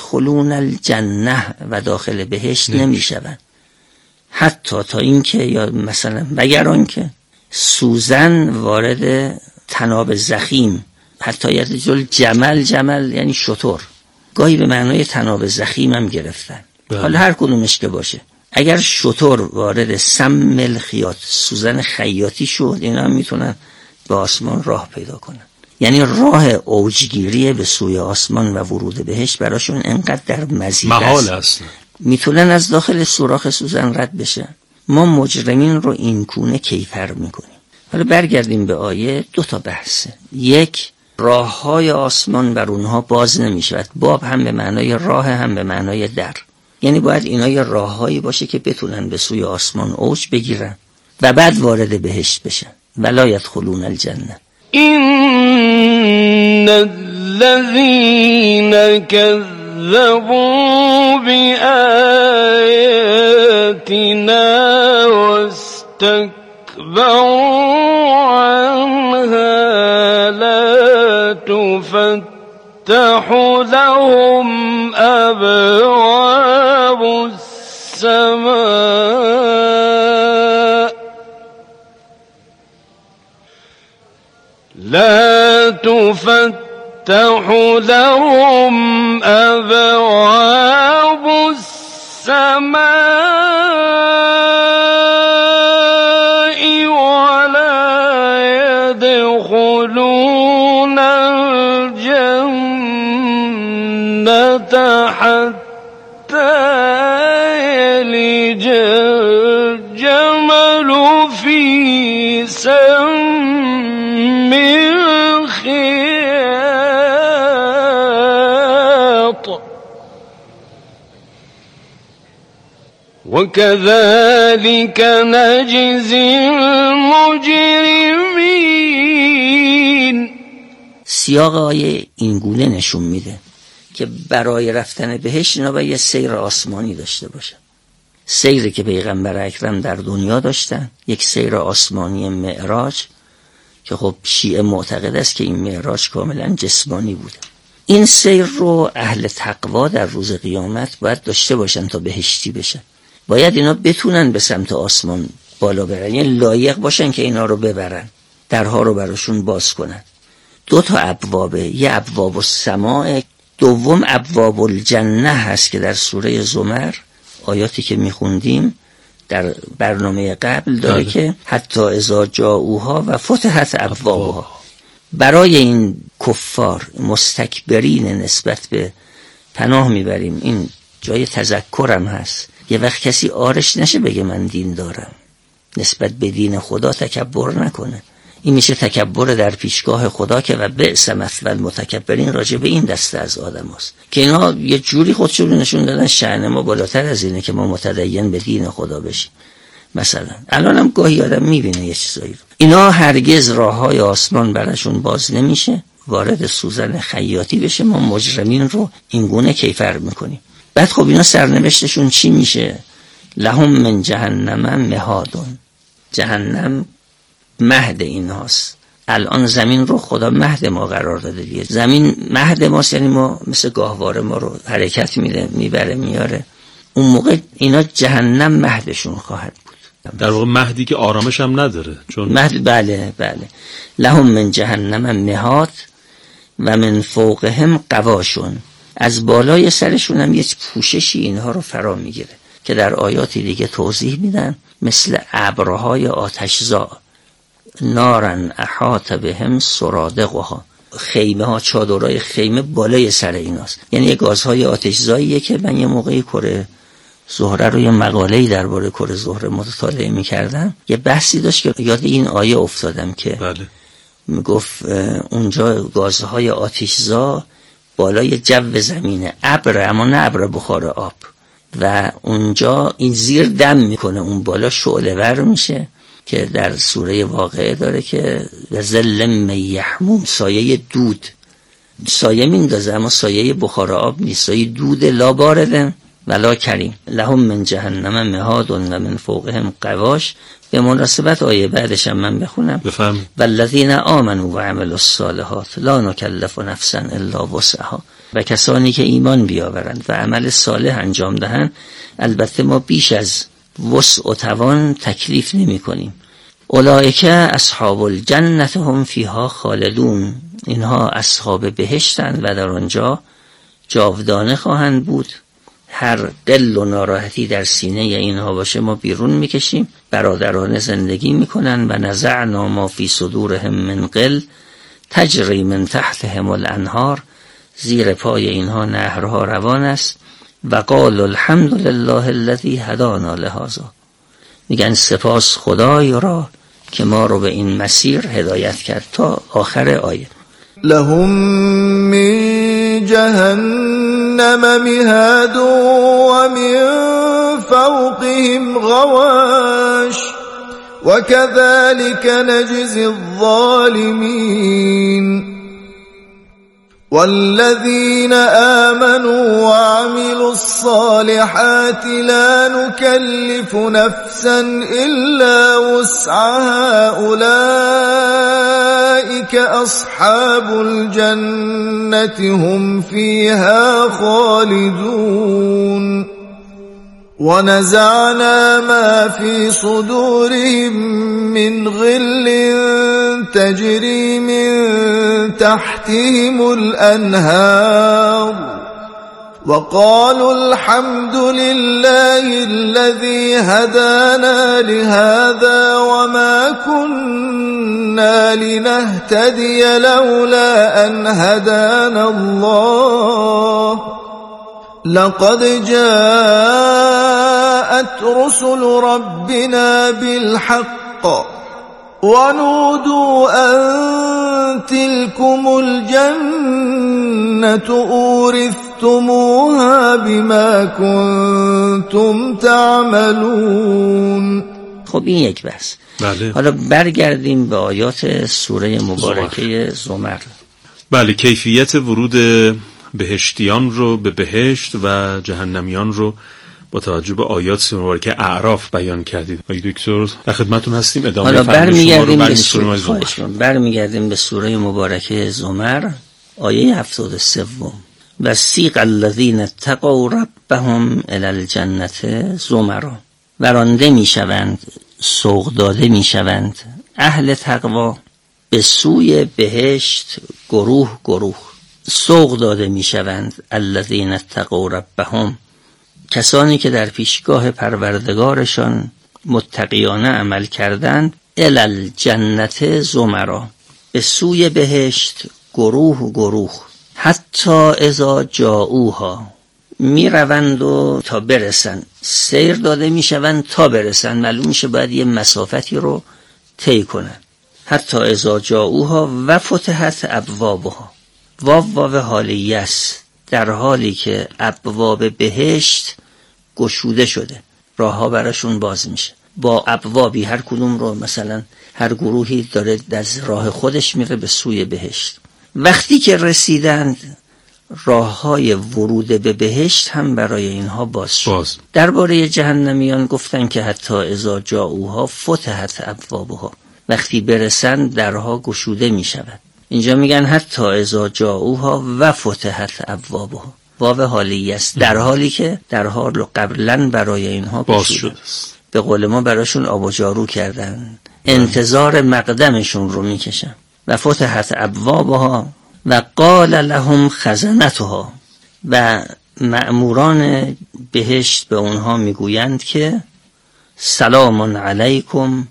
یدخلون الجنه و داخل بهشت نمیشوند، حتی تا اینکه یا مثلا مگر آنکه سوزن وارد تناب زخیم، حتی یدخل جمل یعنی شتر، گاهی به معنای تناب زخیم هم گرفتن. حالا هر کدومش که باشه، اگر شتر وارد سم الخیاط، سوزن خیاطی شد، اینا هم میتونن به آسمان راه پیدا کنن. یعنی راه اوجگیری به سوی آسمان و ورود بهشت براشون انقدر در مزید محال است، میتونن از داخل سوراخ سوزن رد بشن. ما مجرمین رو این گونه کیفر میکنیم. حالا برگردیم به آیه. 2 تا بحثه. یک، راههای آسمان بر اونها باز نمیشود. باب هم به معنای راه، هم به معنای در. یعنی باید اینا یه راههایی باشه که بتونن به سوی آسمان اوج بگیرن و بعد وارد بهشت بشن. ولا يدخلون الجنه. إن الذين كذبوا بآياتنا واستكبروا عنها لا تفتح لهم أبواب السماء لا تفتح لهم أبواب السماء ولا يدخلون الجنة حتى يلج الجمل في سم الخياط وكذلك نجزي المجرمين. سیاق آیه این گونه نشون میده که برای رفتن بهشت اینا باید یه سیر آسمانی داشته باشن. سیری که پیغمبر اکرم در دنیا داشتن، یک سیر آسمانی معراج که خب شیعه معتقد است که این معراج کاملا جسمانی بوده. این سیر رو اهل تقوا در روز قیامت باید داشته باشن تا بهشتی بشن. باید اینا بتونن به سمت آسمان بالا برن، یعنی لایق باشن که اینا رو ببرن، درها رو براشون باز کنن. 2 تا ابوابه، یه ابواب السماء، دوم ابواب الجنه هست که در سوره زمر آیاتی که میخوندیم در برنامه قبل داره که حتی اذا جاءوها و فتحت ابوابها. برای این کفار مستکبرین نسبت به پناه میبریم. این جای تذکرم هست، یه وقت کسی آرش نشه بگه من دین دارم، نسبت به دین خدا تکبر نکنه. این میشه تکبر در پیشگاه خدا که و بئس مثوى المتکبرین راجع به این دسته از آدم هست که اینا یه جوری خودشون نشون دادن شأن ما بالاتر از اینه که ما متدین به دین خدا بشیم. مثلا الان هم گاهی آدم میبینه یه چیزایی رو. اینا هرگز راههای آسمان براشون باز نمیشه، وارد سوزن خیاطی بشه. ما مجرمین رو این گونه کیفر میکنیم. بعد خب اینا سرنوشتشون چی میشه؟ لهم من جهنم مهادون. جهنم مهد این هاست. الان زمین رو خدا مهد ما قرار داده دیگه. زمین مهد ماست، یعنی ما مثل گاهواره ما رو حرکت میده، میبره میاره. اون موقع اینا جهنم مهدشون خواهد بود. در واقع مهدی که آرامش هم نداره، چون مهد بله لهم من جهنم مهاد و من فوقهم غواشون. از بالای سرشون هم یه پوششی اینها رو فرا میگیره که در آیاتی دیگه توضیح میدن، مثل ابرهای آتشزا. نارن احاط بهم سرادقها. خیمه ها، چادرهای خیمه بالای سر ایناست. یعنی یه گازهای آتشزاییه که من یه موقعی کره زهره رو یه مقاله‌ای درباره کره زهره مطالعه می‌کردم. یه بحثی داشت که یاد این آیه افتادم که بله میگفت اونجا گازهای آتشزا بالای جو زمینه، ابر اما نه ابر بخار آب، و اونجا این زیر دم میکنه، اون بالا شعله ور میشه که در سوره واقعه داره که ظل میحموم، سایه دود، سایه میندازه اما سایه بخار آب نیست، سایه دود لا باردن ولا کریم. لهم من جهنم مهاد و من فوقهم غواش. به مناسبت آیه بعدش هم من بخونم. بفهم. والذین آمنوا و عملوا الصالحات لا نکلف نفسا الا وسعها. و کسانی که ایمان بیاورند و عمل صالح انجام دهند. البته ما بیش از وسع و توان تکلیف نمی کنیم. اولئک اصحاب الجنة هم فیها خالدون، اینها اصحاب بهشتند و در آنجا جاودانه خواهند بود. هر قل و ناراحتی در سینه اینها باشه ما بیرون میکشیم. برادران زندگی میکنن و نزعنا ما فی صدورهم من قل تجری من تحتهم الانهار، زیر پای اینها نهرها روان است. و قال الحمد لله الذی هدانا لهذا، میگن سپاس خدای را که ما رو به این مسیر هدایت کرد. تا آخر آیه. لهم من جهنم مهاد و من فوقهم غواش و كذلك نجزي الظالمين. والذين آمنوا وعملوا الصالحات لا نكلف نفسا إلا وسعها أولئك أصحاب الجنة هم فيها خالدون. ونزعنا ما في صدورهم من غل تجري من تحتهم الأنهار وقالوا الحمد لله الذي هدانا لهذا وما كنا لنهتدي لولا أن هدانا الله لقد جاءت رسل ربنا بالحق ونودوا أن تلكم الجنة أورثتموها بما كنتم تعملون. خب این یک بحث. بله. حالا برگردیم به آیات سوره مبارکه زمر. بله، کیفیت ورود بهشتیان رو به بهشت و جهنمیان رو با توجه به آیات مبارکه اعراف بیان کردید. آقای دکتر در خدمتتون هستیم. ادامه حالا برمیگردیم به سوره مبارکه زمر آیه 73. و سیق الذین اتقوا ربهم الی الجنة زمرا، ورانده میشوند، سوق داده میشوند اهل تقوا به سوی بهشت گروه گروه. سوق داده میشوند الذین اتقوا ربهم، کسانی که در پیشگاه پروردگارشان متقیانه عمل کردند. الی الجنة زمرا، به سوی بهشت گروه گروه. حتی اذا جاؤوها، می روند و تا برسن، سیر داده می شوند تا برسن. معلوم میشه باید یه مسافتی رو طی کنن. حتی اذا جاؤوها و فتحت ابوابها، واو حالیه است، در حالی که ابواب بهشت گشوده شده، راه ها براشون باز میشه. با ابوابی هر کدوم رو مثلا هر گروهی داره از راه خودش میره به سوی بهشت. وقتی که رسیدند راه های ورود به بهشت هم برای اینها باز شد. درباره جهنمیان گفتن که حتی اذا جاؤوها فتحت ابوابها، وقتی برسند درها گشوده می شود. اینجا میگن حتی اذا جاؤوها و فتحت ابوابها، واو حالیه است، در حالی که در حال قبلا برای اینها باز شد. به قول ما براشون آب و جارو کردن، انتظار مقدمشون رو میکشن. و فتحت ابوابها و قال لهم خزنتها، و مأموران بهشت به اونها میگویند که سلام علیکم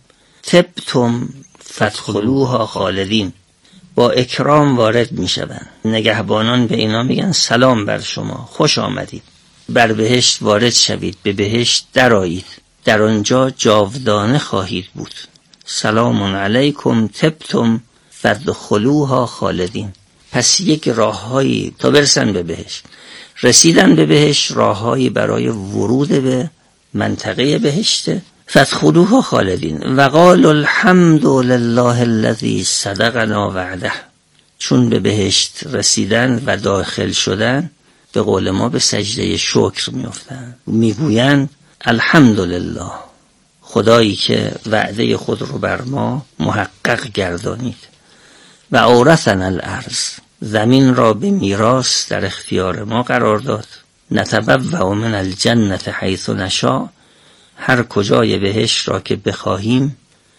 طبتم فادخلوها خالدین، با اکرام وارد میشوند. نگهبانان به اینا میگن سلام بر شما، خوش آمدید، بر بهشت وارد شوید، به بهشت درآیید، در آنجا جاودانه خواهید بود. سلام علیکم طبتم فادخلوها خالدین. پس یک راههایی تا برسن به بهشت، رسیدن به بهشت، راههایی برای ورود به منطقه بهشته. فادخلوها خالدین و قال الحمد لله الذی صدقنا وعده. چون به بهشت رسیدن و داخل شدن به قول ما به سجده شکر میافتند، میگویند الحمدلله، خدایی که وعده خود رو بر ما محقق گردانید. و اورثنا الارض، زمین را به میراث در اختیار ما قرار داد. نتبوأ من الجنة حیث نشاء، هر کجای بهشت را که بخواهیم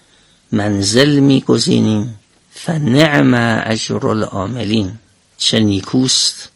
منزل می‌گزینیم. فنعم اجر العاملین، چه نیکوست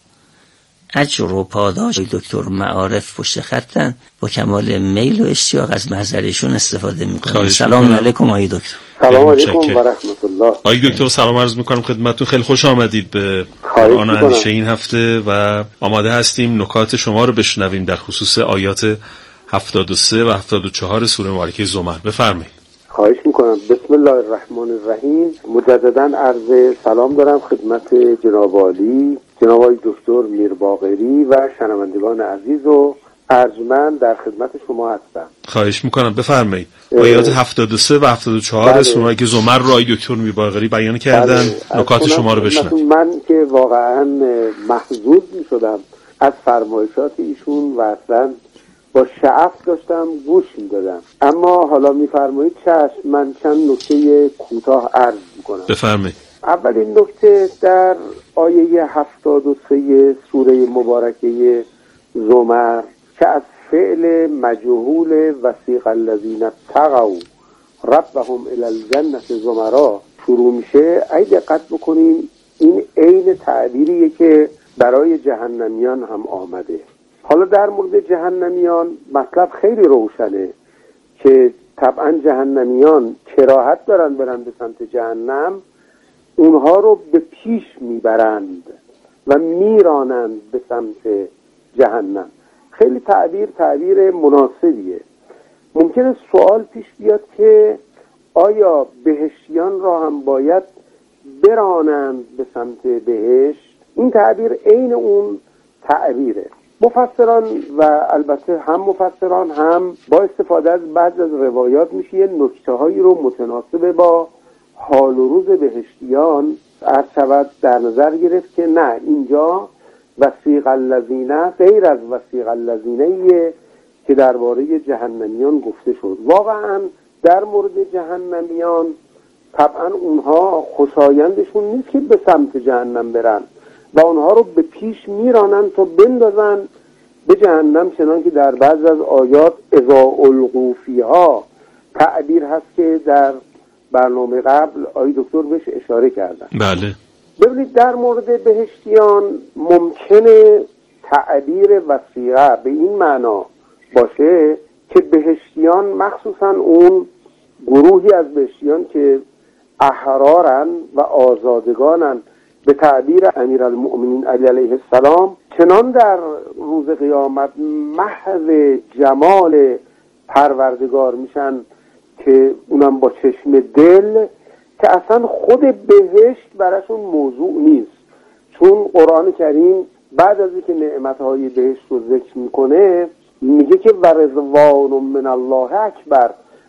اجر و پاداش. دکتر معارف پشت خطن، با کمال میل و اشتیاق از محضرشون استفاده میکنم. سلام علیکم آقای دکتر. سلام علیکم و رحمت الله. آقای دکتر سلام عرض میکنم خدمتتون. خیلی خوش آمدید به قرآن اندیشه این هفته و آماده هستیم نکات شما رو بشنویم در خصوص آیات 73 و 74 سوره مبارکه زمر. بفرمایید. خواهش میکنم. بسم الله الرحمن الرحیم. مجددا عرض سلام دارم خدمت جناب عالی، جناب آقای دکتر میرباقری و شنوندگان عزیز و ارجمند در خدمت شما هستم. خواهش میکنم بفرمایید. آیات 73 و 74 سوره مبارکه زمر رو آقای دکتر میرباقری بیان کردن. نکات شما رو بشنویم. من که واقعا محظوظ میشدم از فرمایشات ایشون و اصلا با شعف داشتم گوش میدادم، اما حالا میفرمایید چشم، من چند نکته کوتاه عرض میکنم. بفرمایید. اولین نکته در آیه 73 سوره مبارکه زمر که از فعل مجهول وسیق الذین اتقوا ربهم الی الجنة زمرا شروع میشه. اگه دقت بکنیم این عین تعبیریه که برای جهنمیان هم آمده. حالا در مورد جهنمیان مطلب خیلی روشنه که طبعا جهنمیان کراهت دارن برن به سمت جهنم، اونها رو به پیش میبرند و میرانند به سمت جهنم. خیلی تعبیر مناسبیه. ممکنه سوال پیش بیاد که آیا بهشتیان را هم باید برانند به سمت بهشت؟ این تعبیر عین اون تعبیره. مفسران و البته هم مفسران هم با استفاده از بعض از روایات میشه یه نکته‌هایی رو متناسب با حال و روز بهشتیان عرض شود در نظر گرفت که نه، اینجا وسیق الذین غیر از وسیق الذینیه که درباره جهنمیان گفته شد. واقعا در مورد جهنمیان طبعا اونها خوشایندشون نیست که به سمت جهنم برن و اونها رو به پیش میرانن تا بندازن به جهنم، چنان که در بعض از آیات اذا القوا فیها تعبیر هست که در برنامه قبل آقای دکتر بهش اشاره کردن. بله. ببینید در مورد بهشتیان ممکنه تعبیر وسیقه به این معنا باشه که بهشتیان مخصوصا اون گروهی از بهشتیان که احرارن و آزادگانن، به تعبیر امیرالمؤمنین علی علیه السلام چنان در روز قیامت محو جمال پروردگار میشن که اونم با چشم دل، که اصلا خود بهشت براشون موضوع نیست. چون قرآن کریم بعد از اینکه نعمتهای بهشت رو ذکر میکنه میگه که و رضوان من الله اکبر،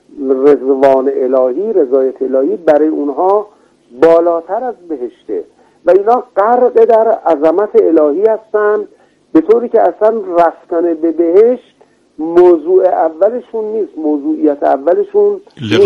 رضوان الهی، رضایت الهی برای اونها بالاتر از بهشته و اینا غرق در عظمت الهی هستن، به طوری که اصلا رفتن به بهشت موضوع اولشون نیست، موضوعیت اولشون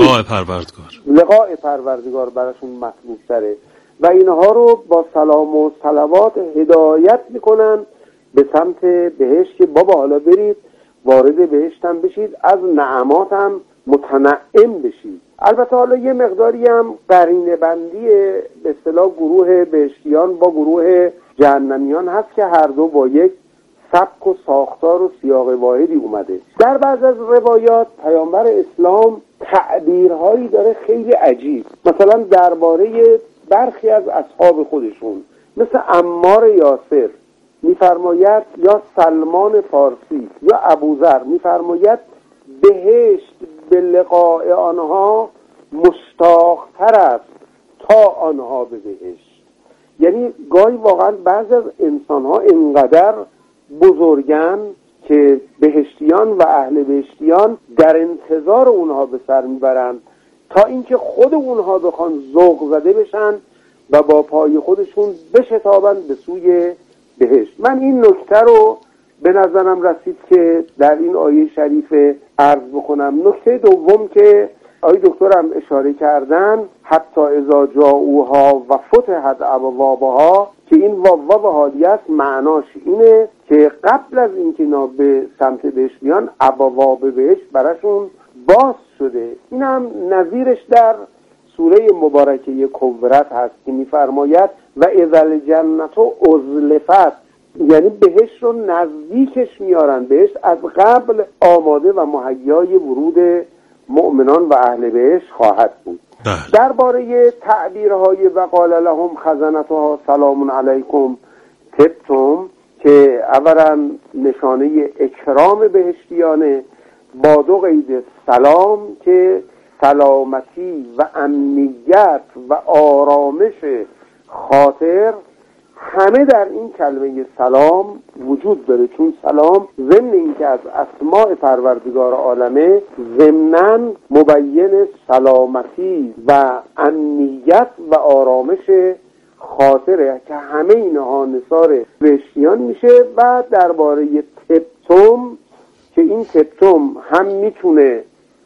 لقاء پروردگار براشون مطلوب تره و اینها رو با سلام و صلوات هدایت میکنن به سمت بهشت که بابا حالا برید وارد بهشت هم بشید، از نعمات هم متنعم بشید. البته حالا یه مقداری هم قرینه بندی به اصطلاح گروه بهشتیان با گروه جهنمیان هست که هر دو با یک سبک و ساختار و سیاق واحدی اومده. در بعض از روایات پیامبر اسلام تعبیرهایی داره خیلی عجیب، مثلا درباره برخی از اصحاب خودشون مثل عمار یاسر میفرماید، یا سلمان فارسی یا ابوذر میفرماید بهشت به لقاء آنها مشتاق‌تر است تا آنها به بهشت. یعنی گاهی واقعا بعضی از انسان‌ها اینقدر بزرگن که بهشتیان و اهل بهشتیان در انتظار اونها به سر میبرند تا اینکه خود اونها بخوان ذوق زده بشن و با پای خودشون بشتابند به سوی بهشت. من این نکته رو به نظرم رسید که در این آیه شریف عرض بکنم. نکته دوم که آقای دکترم اشاره کردن، حتی اذا جاءوها و فتحت ابوابها، که این واو و حالیه است معناش اینه که قبل از اینکه اینا به سمت بهشت بیان ابواب بهشت براشون باز شده. این هم نظیرش در سوره مبارکه کورت هست که میفرماید و اذا الجنة ازلفت، یعنی بهشت رو نزدیکش میارن، بهشت از قبل آماده و مهیای ورود مؤمنان و اهل بهشت خواهد بود. درباره تعبیرهای وقال لهم خزنتها سلام علیکم طبتم که اولا نشانه اکرام بهشتیانه با دو قید سلام که سلامتی و امنیت و آرامش خاطر همه در این کلمه سلام وجود داره، چون سلام ضمن این که از اسماء پروردگار عالمه ضمناً مبین سلامتی و امنیت و آرامش خاطره که همه اینها نثار بهشتیان میشه. و درباره طبتم که این طبتم هم میتونه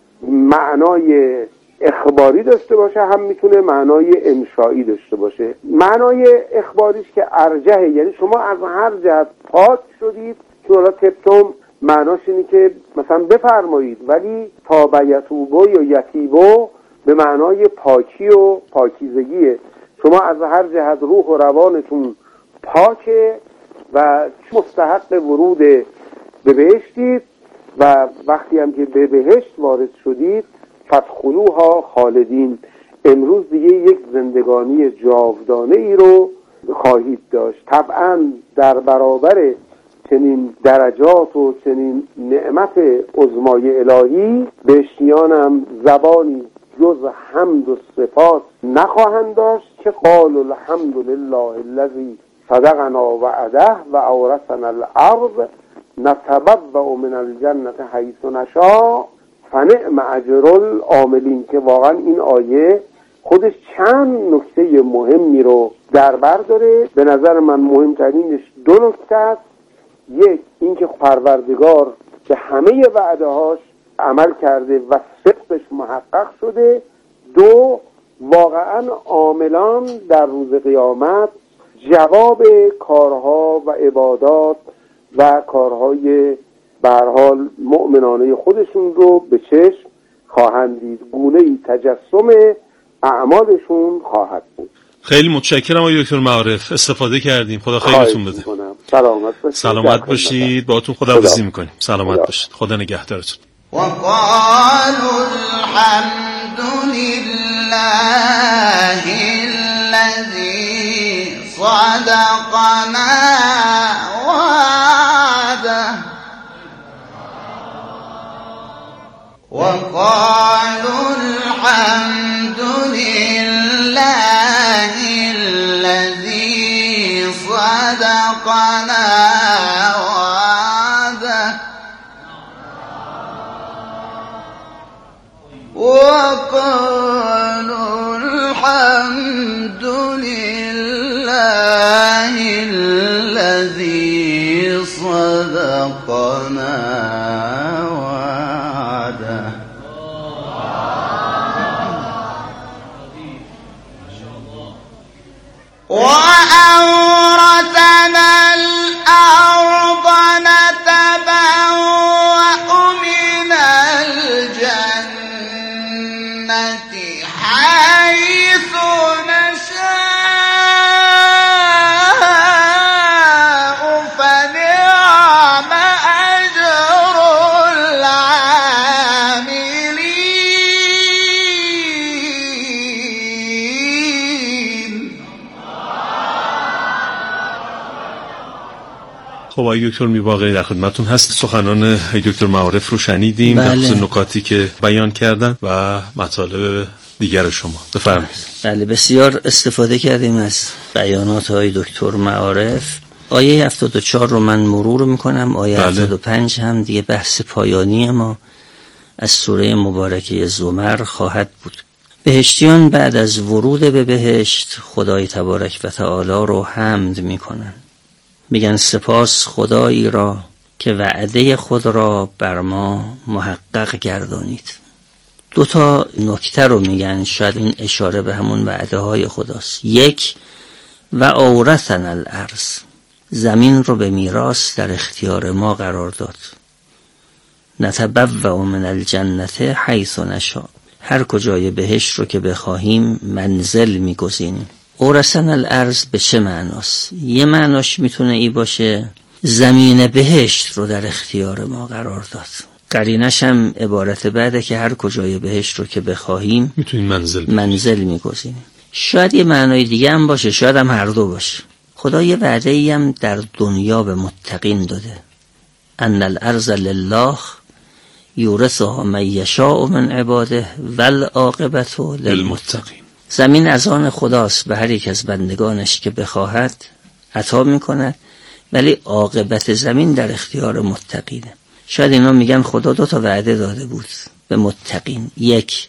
معنای اخباری داشته باشه هم میتونه معنای انشایی داشته باشه. معنای اخباریش که ارجحه، یعنی شما از هر جهت پاک شدید، که حالا طبتم معناش اینه که مثلا بفرمایید، ولی تابیتوبو یا یتیبو به معنای پاکی و پاکیزگیه. شما از هر جهت روح و روانتون پاکه و مستحق ورود به بهشتید و وقتی هم که به بهشت وارد شدید فادخلوها خالدین، امروز دیگه یک زندگانی جاودانه ای رو خواهید داشت. طبعا در برابر چنین درجات و چنین نعمت عظمای الهی بهشتیانم زبانی جز حمد و صفات نخواهند داشت که قال الحمد لله الذی صدقنا وعده و اورثنا الارض نتبوأ من الجنة حیث نشاء فنعم اجر العاملین، که واقعا این آیه خودش چند نکته مهمی رو در بر داره. به نظر من مهمترینش دو نکته است. یک، اینکه پروردگار به همه وعدهاش عمل کرده و صدقش محقق شده. دو، واقعا عاملان در روز قیامت جواب کارها و عبادات و کارهای به هر حال مؤمنانه خودشون رو به چشم خواهند دید، گونه‌ای تجسم اعمالشون خواهد بود. خیلی متشکرم آقای دکتر معارف، استفاده کردیم. خدا خیرتون بده. سلامت باشید. باهاتون خداحافظی میکنیم. سلامت باشید. خدا نگهدارتون. وقالوا الحمد لله الذي صدقنا وعده وقالوا الحمد لله الذي صدقنا وعده وقالوا الحمد لله الذي صدقنا وعده وأورثنا الأرض نتبوأ من الجنة حيث نشاء فنعم أجر العاملين. خب آقای دکتر میباقی در خدمتتون هست. سخنان دکتر معارف رو شنیدیم در خصوص نکاتی که بیان کردن و مطالب دیگر شما. بفرمایید. بله، بسیار استفاده کردیم از بیانات های دکتر معارف. آیه 74 رو من مرور میکنم. آیه 75 هم دیگه بحث پایانی ما از سوره مبارکه زمر خواهد بود. بهشتیان بعد از ورود به بهشت خدای تبارک و تعالی رو حمد میکنن، میگن سپاس خدایی را که وعده خود را بر ما محقق گردانید. دو تا نکته رو میگن، شاید این اشاره به همون وعده های خداست. یک، و اورثنا الارض، زمین رو به میراث در اختیار ما قرار داد. نتبوأ من الجنة حیث نشاء، هر کجای بهشت رو که بخواهیم منزل میگزینیم. اورثنا الارض به چه معناست؟ یه معناش میتونه ای باشه زمین بهشت رو در اختیار ما قرار داد. قرینش هم عبارت بعده که هر کجای بهشت رو که بخواهیم میتونیم منزل میگزینیم. شاید یه معنای دیگه هم باشه، شاید هم هر دو باشه. خدا یه وعده‌ای هم در دنیا به متقین داده، ان الارض لله یورثها من یشاء من عباده والعاقبة للمتقین. زمین از آن خداست، به هر یک از بندگانش که بخواهد عطا میکند، ولی عاقبت زمین در اختیار متقینه. شاید اینا میگن خدا 2 وعده داده بود به متقین، یک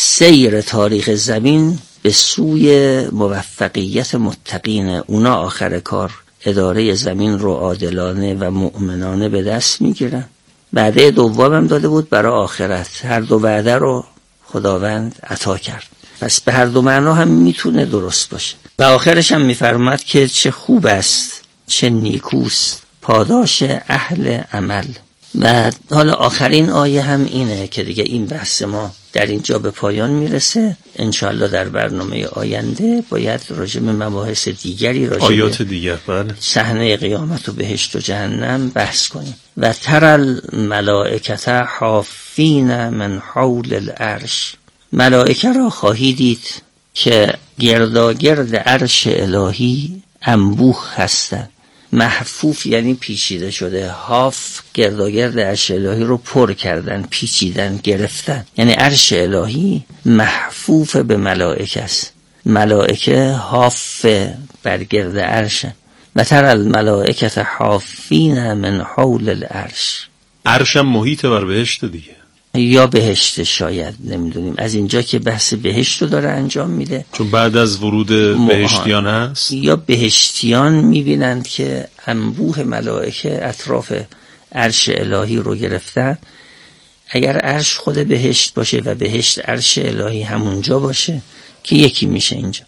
سیر تاریخ زمین به سوی موفقیت متقین، اونا آخر کار اداره زمین رو عادلانه و مؤمنانه به دست میگیرن. وعده دوم هم داده بود برای آخرت. هر 2 وعده رو خداوند عطا کرد، پس به هر 2 معنا هم میتونه درست باشه. و آخرش هم میفرماد که چه خوب است، چه نیکوست پاداش اهل عمل. و حالا آخرین آیه هم اینه که دیگه این بحث ما در اینجا به پایان میرسه. انشاءالله در برنامه آینده باید راجع به مباحث دیگری، راجع به آیات دیگر، بله، صحنه قیامت و بهشت و جهنم بحث کنیم. و تر الملائکه حافین من حول العرش، ملائکه را خواهی دید که گرداگرد عرش الهی انبوه هستند. محفوف یعنی پیچیده شده، حاف گرداگرد عرش الهی رو پر کردن، پیچیدن، گرفتن. یعنی عرش الهی محفوف به ملائکه است، ملائکه حاف بر گرد عرش. و تر الملائکه حافین من حول العرش، عرش هم محیط بر بهشت دیگه، یا بهشت، شاید نمیدونیم. از اینجا که بحث بهشت رو داره انجام میده، چون بعد از ورود بهشتیان هست، یا بهشتیان میبینند که انبوه ملائکه اطراف عرش الهی رو گرفتن. اگر عرش خود بهشت باشه و بهشت عرش الهی همونجا باشه که یکی میشه اینجا.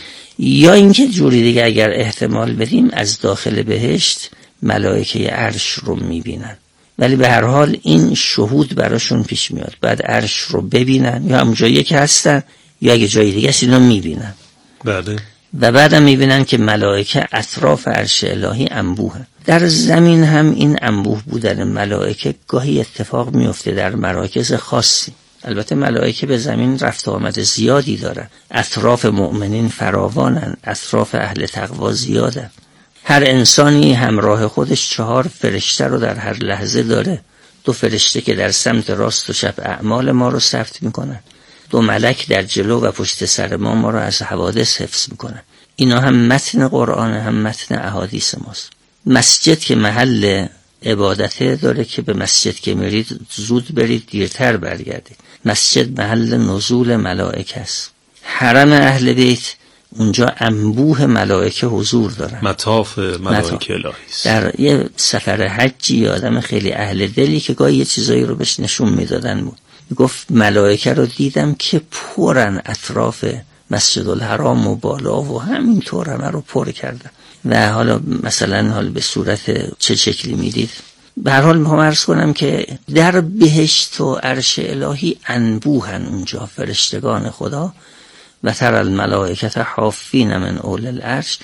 یا اینکه جوری دیگه اگر احتمال بدیم از داخل بهشت ملائکه عرش رو میبینن، ولی به هر حال این شهود براشون پیش میاد، بعد عرش رو ببینن، یا همونجایی که هستن یا اگه جای دیگه است اینا میبینن. بله. و بعدم میبینن که ملائکه اطراف عرش الهی انبوه. در زمین هم این انبوه بودن ملائکه گاهی اتفاق میفته در مراکز خاصی. البته ملائکه به زمین رفت آمد زیادی دارن، اطراف مؤمنین فراوانن، اطراف اهل تقوا زیادن. هر انسانی همراه خودش 4 فرشته رو در هر لحظه داره. 2 فرشته که در سمت راست و چپ اعمال ما رو ثبت میکنن، 2 ملک در جلو و پشت سر ما رو از حوادث حفظ میکنن. اینا هم متن قرآن هم متن احادیث ماست. مسجد که محل عبادته داره که به مسجد که میرید زود برید، دیرتر برگردید. مسجد محل نزول ملائکه است. حرم اهل بیت اونجا انبوه ملائکه حضور دارن، مطاف ملائکه الهی است. در یه سفر حجی آدم خیلی اهل دلی که گاهی یه چیزایی رو بهش نشون میدادن بود، گفت ملائکه رو دیدم که پرن اطراف مسجد الحرام و بالا و همینطور همه رو پر کردن. و حالا مثلا به صورت چه شکلی میدید؟ به هر حال میخوام عرض کنم که در بهشت و عرش الهی انبوهن اونجا فرشتگان خدا. و تر الملائکه حافین من اول العرش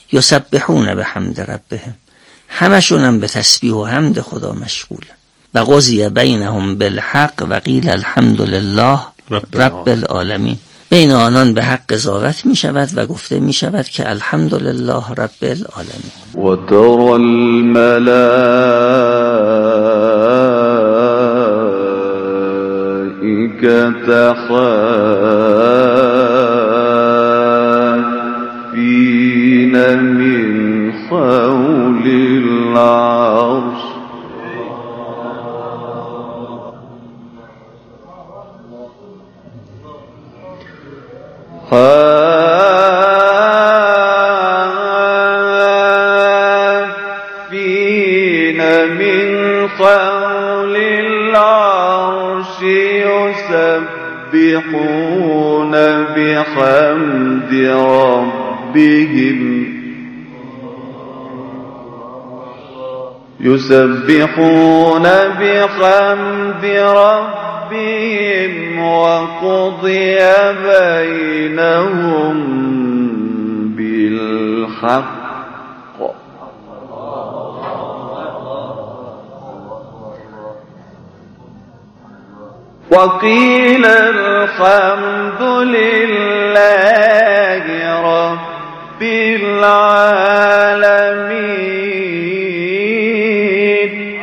یسبحون بحمد ربهم، همشون هم به تسبیح و حمد خدا مشغولن. و قضی بینهم بالحق و قیل الحمد لله رب العالمین، بین آنان به حق قضاوت می شود و گفته می شود که الحمد لله رب العالمین. و تر الملائکه حافین من حول العرش حافين من حول العرش يسبحون بحمد ربهم يسبحون بحمد ربهم وقضي بينهم بالحق وقيل الحمد لله رب العالمين.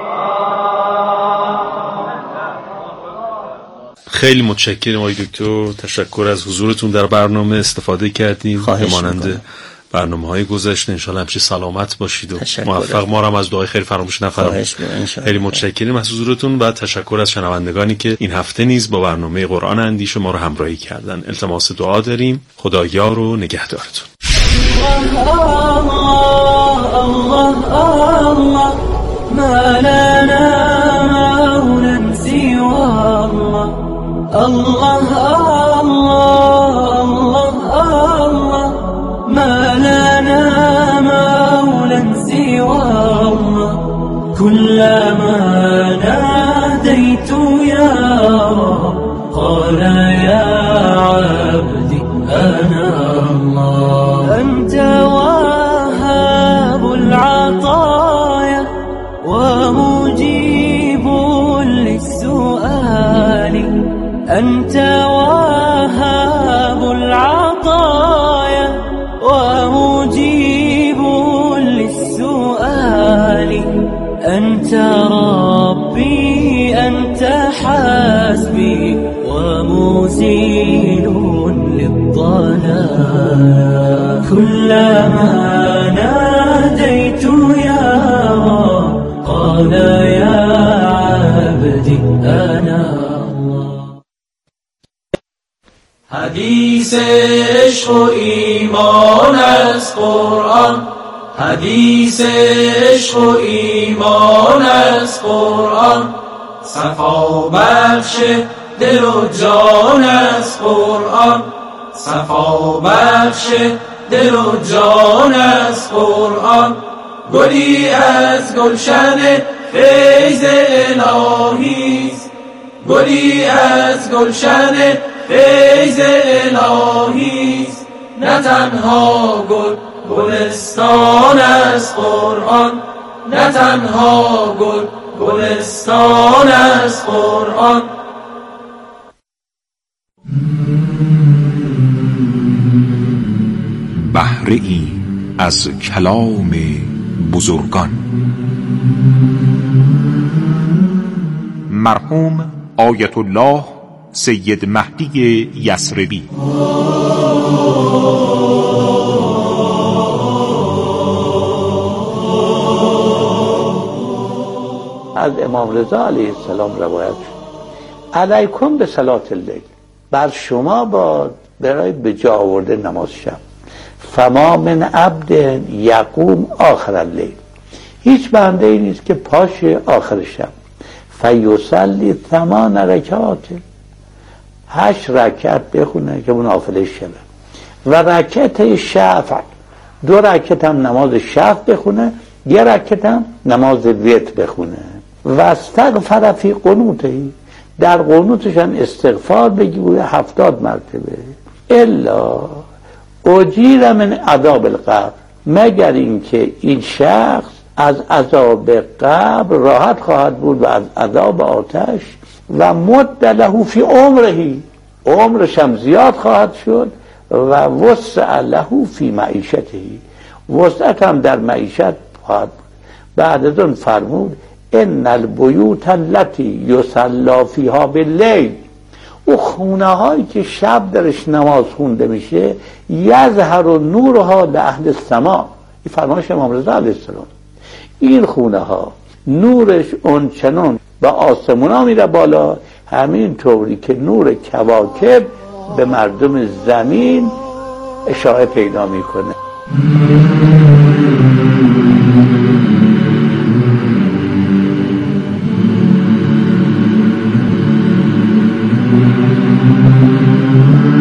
خیلی متشکرم آقای دکتر، تشکر از حضورتون در برنامه، استفاده کردیم مانند برنامه‌های گذشته. انشالله همچنین سلامت باشید و موفق. ما رو هم از دعای خیر فراموش نفرمایید. خیلی متشکرم از حضورتون و تشکر از شنوندگانی که این هفته نیز با برنامه قرآن اندیش ما رو همراهی کردن. التماس دعا داریم. خدا یار و نگهدارتون. ما لنا مولا سوى الله كلما ناديت يا رب قال يا عبدي أنا الله. أنت وهاب العطايا ومجيب للسؤال. أنت وهاب العطايا ومجيب للسؤال. أنت ربي أنت حسبي ومزيل للضلال. كلما ناديت يا رب قال يا عبدي أنا الله. حدیث عشق و ایمان از قرآن، حدیث عشق و ایمان از قرآن، صفا بخش دل و جان از قرآن، صفا بخش دل و جان از قرآن. گلی از گلشن فیض الهیست، گلی از گلشن فیض الهیست. نه تنها گل گلستان از قرآن، نه تنها گل گلستان از قرآن. بهره ای از کلام بزرگان. مرحوم آیت الله سید مهدی یثربی. از امام رضا علیه السلام روایت شد: علیکم به صلات اللیل، بر شما با برای به جا آورده نماز شب. فما من عبد یقوم آخر اللیل، هیچ بنده ای نیست که پاش آخر شب. فیصلی 8 رکعات، 8 رکعت بخونه که اون نافله شبه. و رکعت شفع، 2 رکعت هم نماز شفع بخونه، 1 رکعت هم نماز وتر بخونه. و استغفر فی قنوتهی، در قنوتش هم استغفار بگیره 70 مرتبه. الا اجیر من عذاب القبر، مگر اینکه این شخص از عذاب قبر راحت خواهد بود و از عذاب آتش. و مد له فی عمرهی، عمرش هم زیاد خواهد شد. و وسع له فی معیشتهی، وسعت هم در معیشت خواهد بود. بعد از اون فرمود: ان البیوت التي یصلی فیها باللیل، او خونه هایی که شب درش نماز خونده میشه، یظهر نورها لاهل السماء، این فرمایش امام رضا علیه السلام. این خونه ها نورش اونچنان به آسمون ها میره بالا، همین طوری که نور کواکب به مردم زمین اشاعه پیدا میکنه.